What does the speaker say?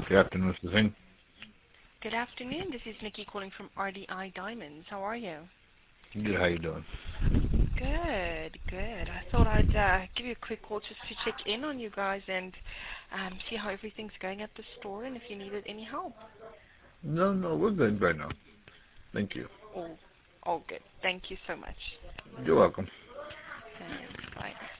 Good afternoon, Mr. Singh. Good afternoon. This is Nikki calling from RDI Diamonds. How are you? Good. How you doing? Good, good. I thought I'd give you a quick call just to check in on you guys and see how everything's going at the store and if you needed any help. No, we're good right now. Thank you. All good. Thank you so much. You're welcome. Thanks. Bye.